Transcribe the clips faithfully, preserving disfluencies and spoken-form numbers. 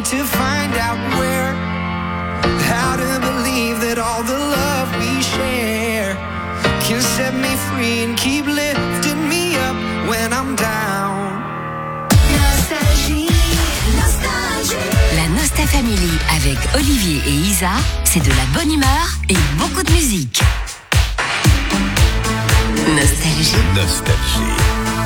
to find out where, how to believe that all the love we share can set me free and keep lifting me up when I'm down. Nostalgie, nostalgie. La Nostal Family avec Olivier et Isa, c'est de la bonne humeur et beaucoup de musique. Nostalgie. Nostalgie.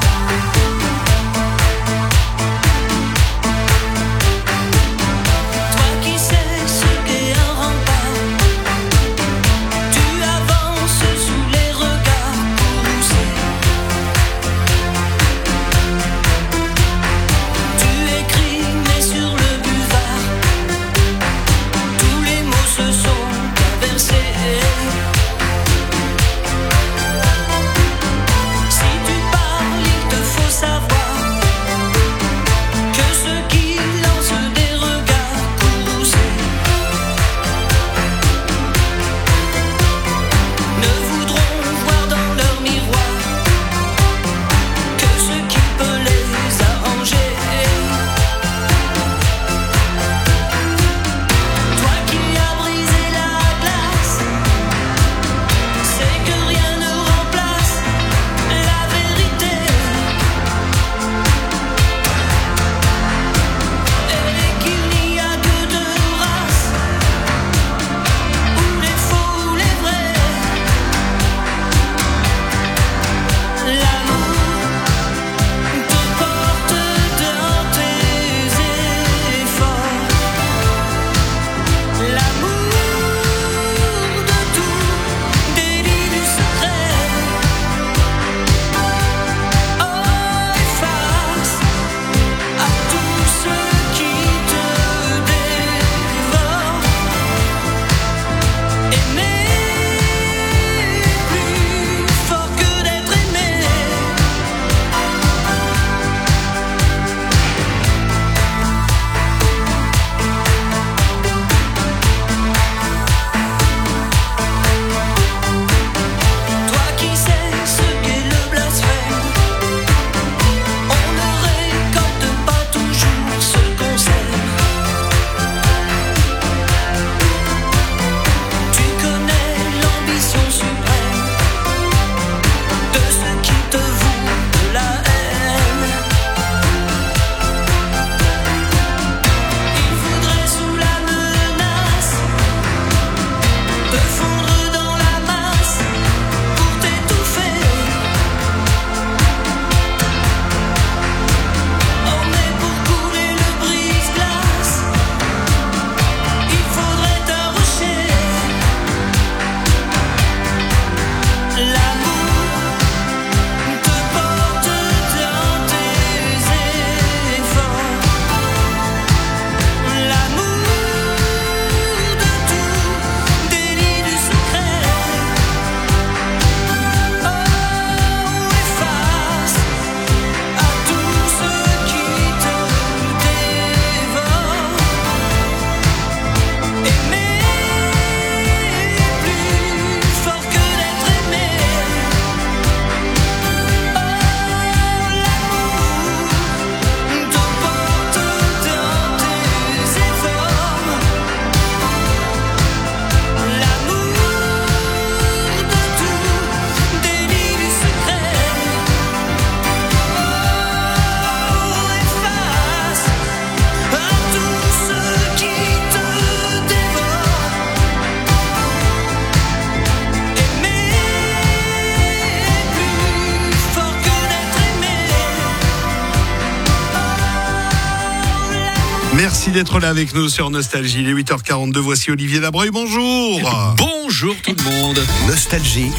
Merci d'être là avec nous sur Nostalgie. Il est huit heures quarante-deux, voici Olivier Labreuil, bonjour. Bonjour tout le monde. Nostalgie,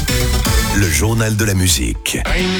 le journal de la musique.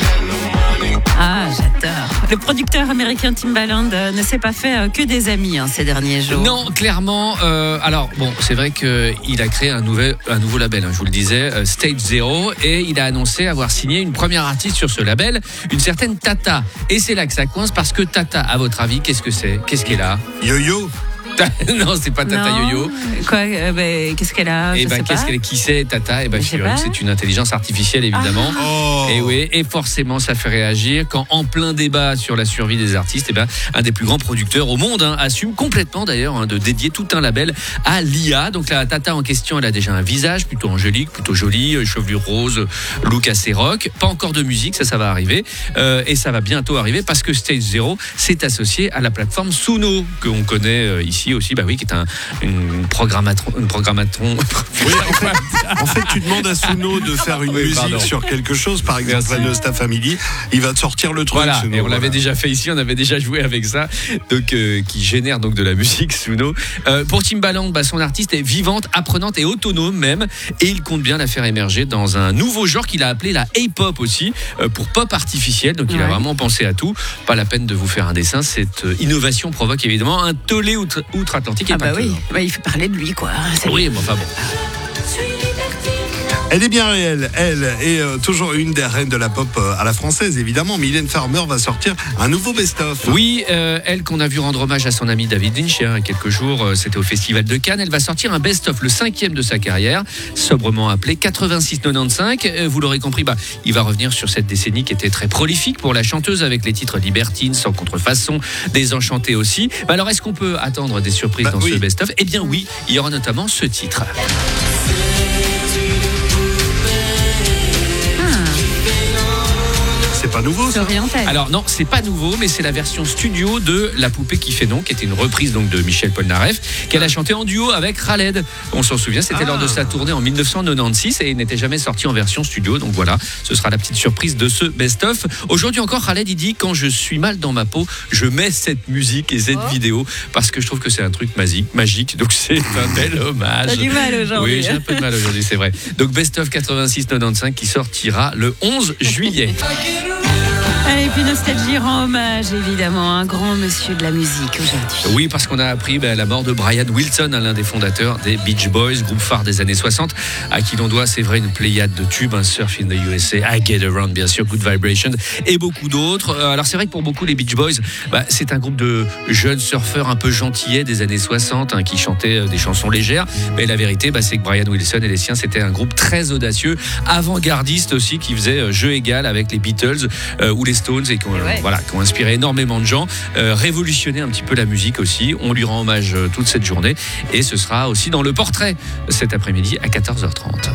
Ah, j'adore. Le producteur américain Timbaland euh, ne s'est pas fait euh, que des amis hein, ces derniers jours. Non, clairement. Euh, alors, bon, c'est vrai qu'il a créé un, nouvel, un nouveau label, hein, je vous le disais, euh, Stage Zero, et il a annoncé avoir signé une première artiste sur ce label, une certaine Tata. Et c'est là que ça coince, parce que Tata, à votre avis, qu'est-ce que c'est ? Qu'est-ce qu'elle a ? Yo-yo. Non, c'est pas Tata Non. Yo-Yo. Quoi euh, bah, qu'est-ce qu'elle a? Et Je ben, sais qu'est-ce pas. qu'elle, qui c'est, Tata? Et ben, Je sais figurez-vous, pas. c'est une intelligence artificielle, évidemment. Oh. Et oui, et forcément, ça fait réagir quand, en plein débat sur la survie des artistes, eh ben, un des plus grands producteurs au monde hein, assume complètement d'ailleurs hein, de dédier tout un label à l'I A. Donc la Tata en question, elle a déjà un visage plutôt angélique, plutôt joli, euh, chevelure rose, look assez rock. Pas encore de musique, ça, ça va arriver. Euh, et ça va bientôt arriver parce que Stage Zero s'est associé à la plateforme Suno, qu'on connaît euh, ici aussi, bah oui, qui est un une programmatron, une programmatron. Oui, en, fait, en fait, tu demandes à Suno de faire une Oui, musique pardon. sur quelque chose, par exemple Merci. la Nosta Family, il va te sortir le truc. Voilà, Suno, et on l'avait voilà. déjà fait ici, on avait déjà joué avec ça, donc euh, qui génère donc de la musique Suno. Euh, pour Timbaland, bah, son artiste est vivante, apprenante et autonome même, et il compte bien la faire émerger dans un nouveau genre qu'il a appelé la H-pop aussi, euh, pour pop artificiel. Donc il a Ouais. vraiment pensé à tout. Pas la peine de vous faire un dessin. Cette euh, innovation provoque évidemment un tollé outre- outre-Atlantique. et Ah pas bah que, oui, hein. bah, il fait parler de lui quoi. C'est- Oui, mais enfin bon. Elle est bien réelle, elle est euh, toujours une des reines de la pop euh, à la française, évidemment. Mylène Farmer va sortir un nouveau best-of. Oui, euh, elle qu'on a vu rendre hommage à son ami David Lynch hein, il y a quelques jours, euh, c'était au Festival de Cannes. Elle va sortir un best-of, le cinquième de sa carrière, sobrement appelé quatre-vingt-six quatre-vingt-quinze. Euh, vous l'aurez compris, bah, il va revenir sur cette décennie qui était très prolifique pour la chanteuse avec les titres Libertine, Sans contrefaçon, Désenchantée aussi. Bah, alors, est-ce qu'on peut attendre des surprises Bah, dans oui. ce best-of? Eh bien oui, il y aura notamment ce titre. C'est pas nouveau, C'est ça. oriental. Alors non, c'est pas nouveau, mais c'est la version studio de La Poupée qui fait non, qui était une reprise donc de Michel Polnareff, qu'elle a chanté en duo avec Khaled. On s'en souvient, c'était Ah. lors de sa tournée en dix-neuf cent quatre-vingt-seize et il n'était jamais sorti en version studio. Donc voilà, ce sera la petite surprise de ce best-of. Aujourd'hui encore, Khaled il dit quand je suis mal dans ma peau, je mets cette musique et cette Oh. vidéo parce que je trouve que c'est un truc magique, magique. Donc c'est un bel hommage. T'as du mal aujourd'hui. Oui, j'ai un peu de mal aujourd'hui, c'est vrai. Donc best-of quatre-vingt-six quatre-vingt-quinze qui sortira le onze juillet. Allez, puis Nostalgie rend hommage évidemment à un grand monsieur de la musique aujourd'hui. Oui, parce qu'on a appris ben, la mort de Brian Wilson, l'un des fondateurs des Beach Boys, groupe phare des années soixante, à qui l'on doit, c'est vrai, une pléiade de tubes, un Surf in the U S A, I Get Around, bien sûr, Good Vibration, et beaucoup d'autres. Euh, Alors c'est vrai que pour beaucoup, les Beach Boys, bah, c'est un groupe de jeunes surfeurs un peu gentillets des années soixante, hein, qui chantaient euh, des chansons légères, mais la vérité, bah, c'est que Brian Wilson et les siens, c'était un groupe très audacieux, avant-gardiste aussi, qui faisait euh, jeu égal avec les Beatles euh, ou les Stones, et qui ont, Ouais. voilà, qui ont inspiré énormément de gens, euh, révolutionné un petit peu la musique aussi. On lui rend hommage euh, toute cette journée, et ce sera aussi dans le portrait cet après-midi à quatorze heures trente.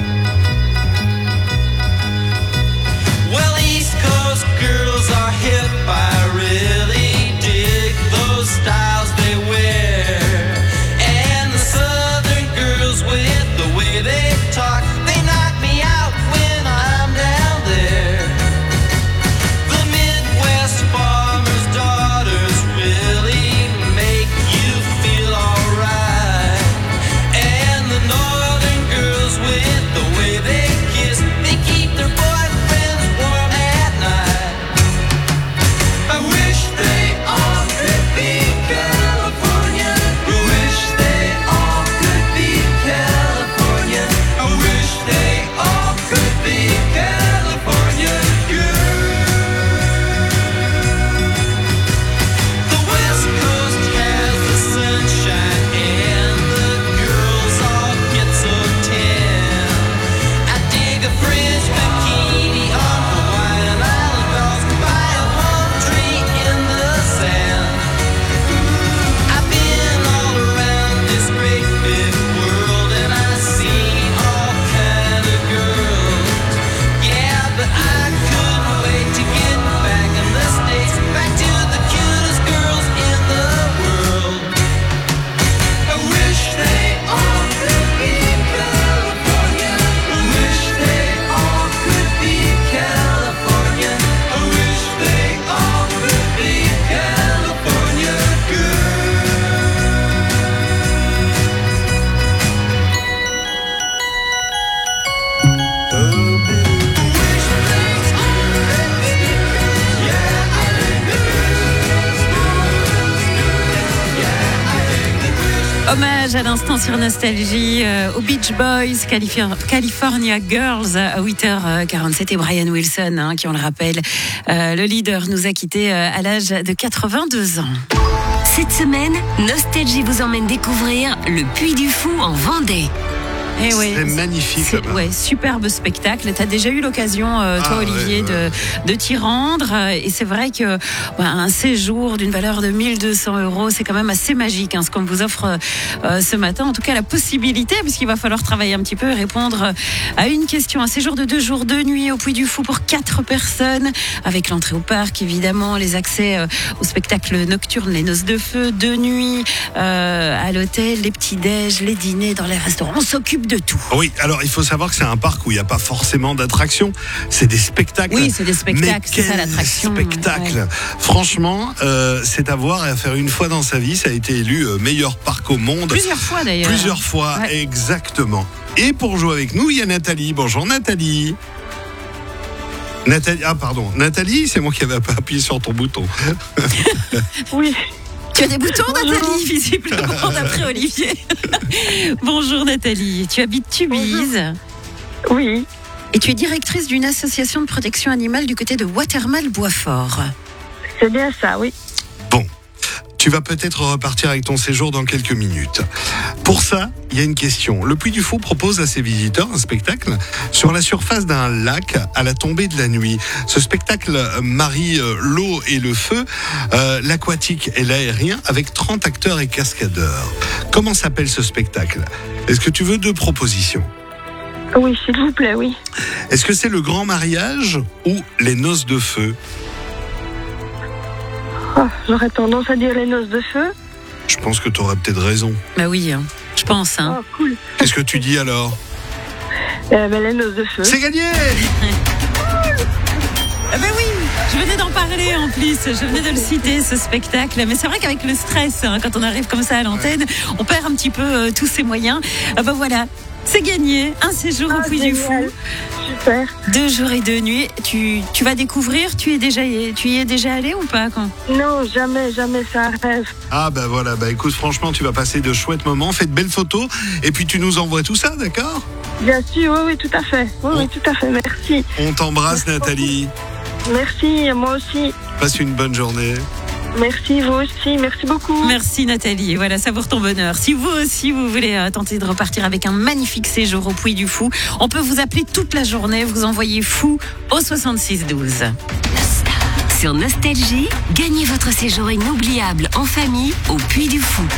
Well, East Coast girls are hip. I really dig those styles they wear. And the Southern girls with the way they talk, they knock me out when I'm down there. The Midwest farmers' daughters really make you feel alright. And the Northern girls with the way they kiss, they keep their boyfriends warm at night. I wish they all could be California. I wish they all could be California. I wish they all could be California girls. The West Coast has the sunshine and the girls all get so tan. I dig a French bikini on Hawaiian Island girls by a palm tree in the sand. I've been all around this great big world and I've seen all kind of girls. Yeah, but I couldn't wait to get back in the States, back to the cutest girls in the world. I wish they all could be California. I wish they all could be California. I wish they all could be California Hommage à l'instant sur Nostalgie euh, aux Beach Boys, California, California Girls à huit heures quarante-sept et Brian Wilson, hein, qui on le rappelle, euh, le leader nous a quittés euh, à l'âge de quatre-vingt-deux ans. Cette semaine, Nostalgie vous emmène découvrir le Puy du Fou en Vendée. Eh ouais, C'est magnifique. c'est- là-bas. ouais, superbe spectacle. Tu as déjà eu l'occasion, euh, toi Ah, Olivier, ouais, ouais. de, de t'y rendre. Euh, Et c'est vrai que bah, un séjour d'une valeur de mille deux cents euros, c'est quand même assez magique hein, ce qu'on vous offre euh, ce matin. En tout cas, la possibilité, puisqu'il va falloir travailler un petit peu et répondre à une question. Un séjour de deux jours, deux nuits au Puy du Fou pour quatre personnes, avec l'entrée au parc, évidemment, les accès euh, au spectacle nocturne, les noces de feu, deux nuits euh, à l'hôtel, les petits-déj, les dîners dans les restaurants. On s'occupe de tout. Oui, alors il faut savoir que c'est un parc où il n'y a pas forcément d'attractions, c'est des spectacles. Oui, c'est des spectacles, Mais c'est ça, quel l'attraction, spectacle. ouais. Franchement, euh, c'est à voir et à faire une fois dans sa vie. Ça a été élu euh, meilleur parc au monde. Plusieurs fois d'ailleurs. Plusieurs fois, Ouais. exactement. Et pour jouer avec nous, il y a Nathalie. Bonjour Nathalie. Nathalie, ah pardon, Nathalie, c'est moi qui avais appuyé sur ton bouton. Oui, Tu as des boutons, Nathalie, visiblement, d'après Olivier. Bonjour, Nathalie. Tu habites Tubize oui, et tu es directrice d'une association de protection animale du côté de Watermal-Boisfort. c'est bien ça, oui. Bon, tu vas peut-être repartir avec ton séjour dans quelques minutes. Pour ça, il y a une question. Le Puy du Fou propose à ses visiteurs un spectacle sur la surface d'un lac à la tombée de la nuit. Ce spectacle marie euh, l'eau et le feu, euh, l'aquatique et l'aérien avec trente acteurs et cascadeurs. Comment s'appelle ce spectacle? Est-ce que tu veux deux propositions? Oui, s'il vous plaît, oui. Est-ce que c'est le grand mariage ou les noces de feu? Oh, j'aurais tendance à dire les noces de feu. Je pense que tu aurais peut-être raison. Bah oui, hein, je pense. Hein. Oh, cool. Qu'est-ce que tu dis alors? Euh, ben, les noces de feu. C'est gagné! Ah ben oui, je venais d'en parler en plus, je venais de le citer ce spectacle, mais c'est vrai qu'avec le stress, hein, quand on arrive comme ça à l'antenne, on perd un petit peu euh, tous ses moyens. Ah ben voilà, c'est gagné, un séjour Ah, au Puy du Fou, génial. Super. deux jours et deux nuits. Tu, tu vas découvrir, tu, es déjà, tu y es déjà allé ou pas quand Non, jamais, jamais, c'est un rêve. Ah bah voilà, bah écoute, franchement, tu vas passer de chouettes moments, fais de belles photos, et puis tu nous envoies tout ça, d'accord? Bien sûr, oui, oui, tout à fait. Oui, oui, tout à fait, merci. On t'embrasse, Nathalie. Merci, moi aussi. Passe une bonne journée. Merci, vous aussi. Merci beaucoup. Merci Nathalie, voilà, ça vaut ton bonheur. Si vous aussi vous voulez euh, tenter de repartir avec un magnifique séjour au Puy du Fou, on peut vous appeler toute la journée, vous envoyez fou au soixante-six douze. Sur Nostalgie, gagnez votre séjour inoubliable en famille au Puy du Fou.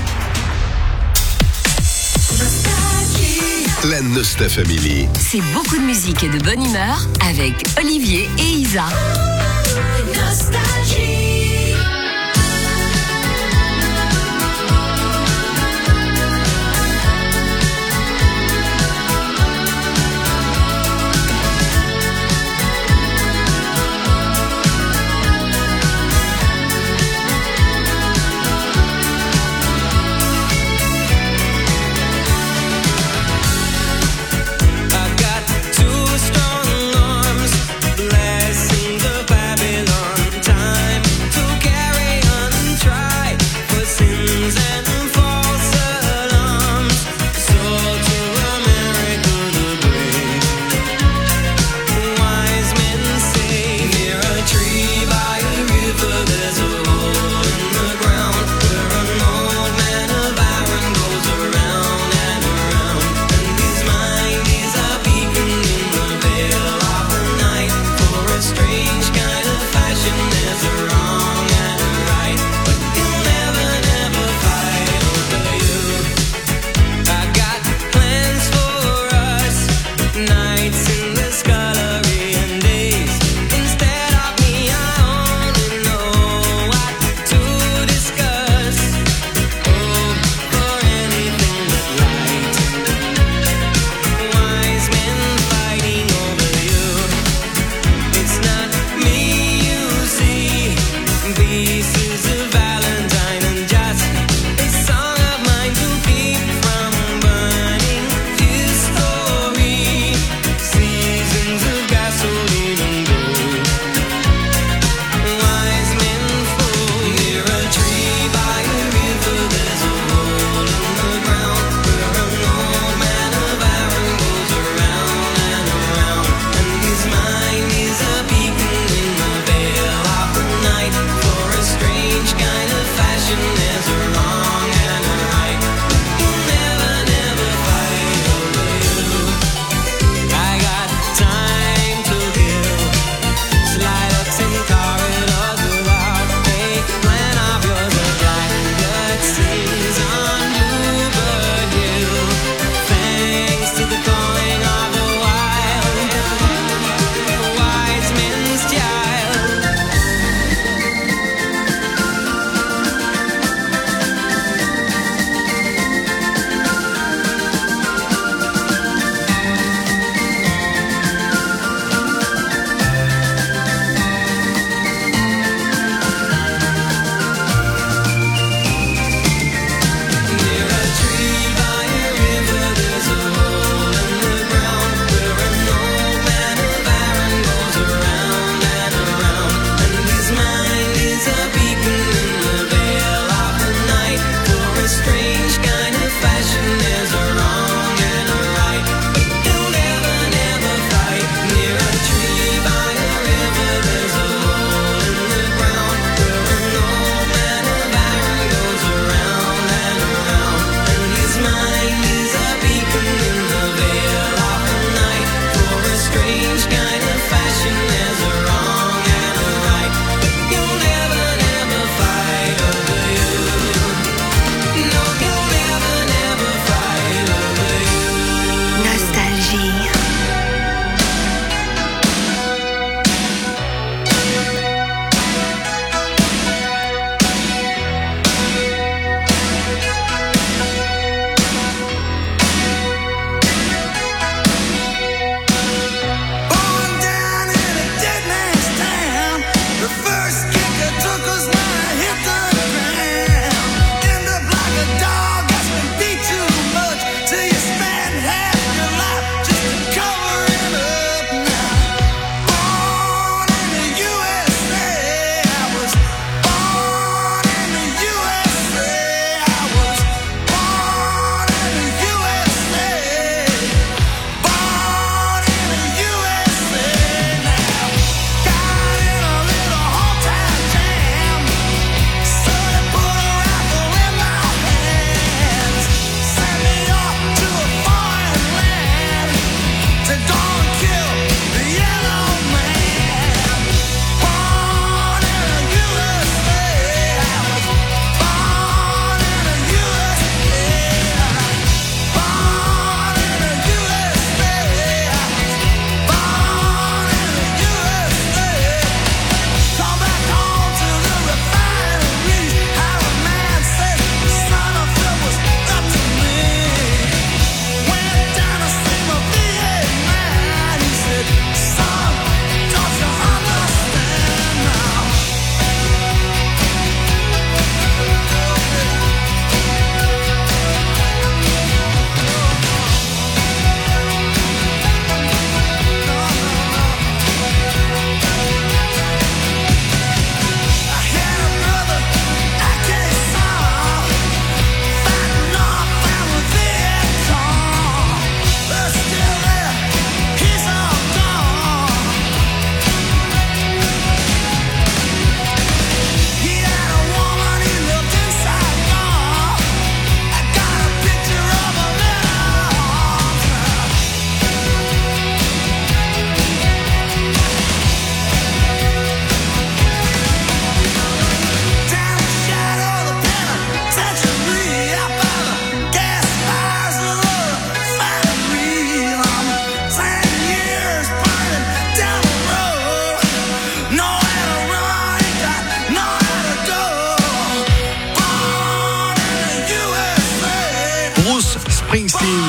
La Nosta Family. C'est beaucoup de musique et de bonne humeur avec Olivier et Isa. I've got two strong arms, blessing the Babylon time.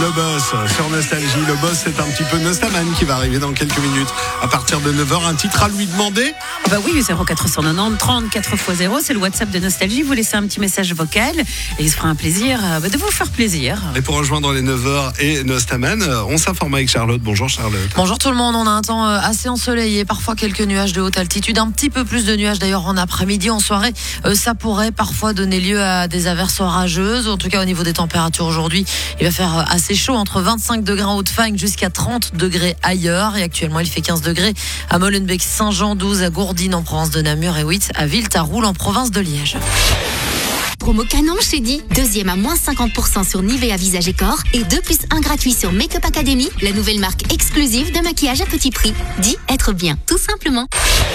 le boss sur Nostalgie. Le boss, c'est un petit peu Nostaman qui va arriver dans quelques minutes. À partir de neuf heures, un titre à lui demander. Bah oui, zéro quatre cent quatre-vingt-dix trente-quatre fois zéro, c'est le WhatsApp de Nostalgie. Vous laissez un petit message vocal et il se fera un plaisir euh, de vous faire plaisir. Et pour rejoindre les neuf heures et Nostaman, on s'informe avec Charlotte. Bonjour Charlotte. Bonjour tout le monde, on a un temps assez ensoleillé, parfois quelques nuages de haute altitude, un petit peu plus de nuages d'ailleurs en après-midi, en soirée. Euh, ça pourrait parfois donner lieu à des averses orageuses. En tout cas au niveau des températures aujourd'hui, il va faire assez chaud, entre vingt-cinq degrés en Haute-Fagne jusqu'à trente degrés ailleurs. Et actuellement il fait quinze degrés à Molenbeek-Saint-Jean, douze à Gourdines en province de Namur et huit à Villetaroul en province de Liège. Promo canon chez Di. Deuxième à moins cinquante pour cent sur Nivea Visage et Corps et deux plus un gratuit sur Make-up Academy, la nouvelle marque exclusive de maquillage à petit prix. Di, être bien, tout simplement.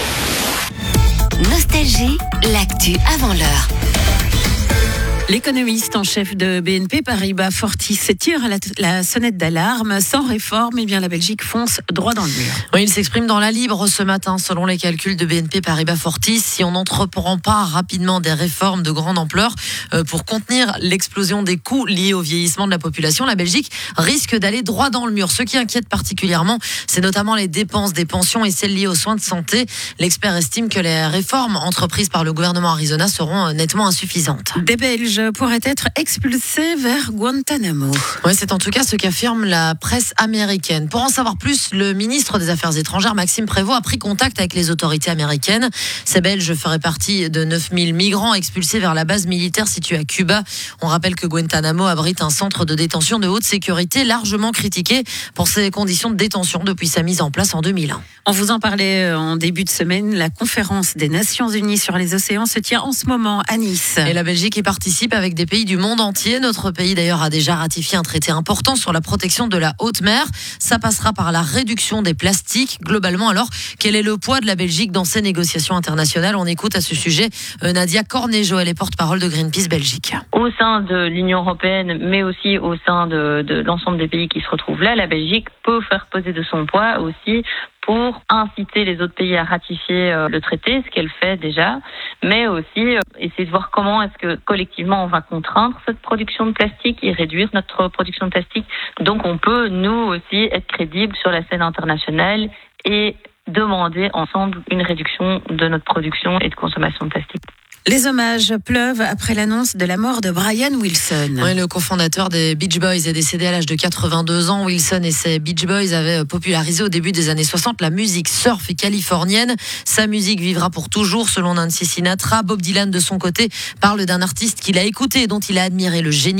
Nostalgie, l'actu avant l'heure. L'économiste en chef de B N P Paribas Fortis tire à la, la sonnette d'alarme. Sans réforme, eh bien la Belgique fonce droit dans le mur. Oui, il s'exprime dans La Libre ce matin. Selon les calculs de B N P Paribas Fortis, si on n'entreprend pas rapidement des réformes de grande ampleur euh, pour contenir l'explosion des coûts liés au vieillissement de la population, la Belgique risque d'aller droit dans le mur. Ce qui inquiète particulièrement, c'est notamment les dépenses des pensions et celles liées aux soins de santé. L'expert estime que les réformes entreprises par le gouvernement Arizona seront nettement insuffisantes. Des Belges pourraient être expulsés vers Guantanamo. Oui, c'est en tout cas ce qu'affirme la presse américaine. Pour en savoir plus, le ministre des Affaires étrangères, Maxime Prévost, a pris contact avec les autorités américaines. Ces Belges feraient partie de neuf mille migrants expulsés vers la base militaire située à Cuba. On rappelle que Guantanamo abrite un centre de détention de haute sécurité largement critiqué pour ses conditions de détention depuis sa mise en place en deux mille un. On vous en parlait en début de semaine. La conférence des Nations Unies sur les océans se tient en ce moment à Nice. Et la Belgique y participe avec des pays du monde entier. Notre pays d'ailleurs a déjà ratifié un traité important sur la protection de la haute mer. Ça passera par la réduction des plastiques. Globalement, alors, quel est le poids de la Belgique dans ces négociations internationales? On écoute à ce sujet Nadia Cornejo, elle est porte-parole de Greenpeace Belgique. Au sein de l'Union européenne, mais aussi au sein de, de l'ensemble des pays qui se retrouvent là, la Belgique peut faire peser de son poids aussi pour inciter les autres pays à ratifier euh, le traité, ce qu'elle fait déjà, mais aussi euh, essayer de voir comment est-ce que collectivement on va contraindre cette production de plastique et réduire notre production de plastique. Donc on peut, nous aussi, être crédibles sur la scène internationale et demander ensemble une réduction de notre production et de consommation de plastique. Les hommages pleuvent après l'annonce de la mort de Brian Wilson. Oui, le cofondateur des Beach Boys est décédé à l'âge de quatre-vingt-deux ans. Wilson et ses Beach Boys avaient popularisé au début des années soixante la musique surf et californienne. Sa musique vivra pour toujours, selon Nancy Sinatra. Bob Dylan, de son côté, parle d'un artiste qu'il a écouté et dont il a admiré le génie.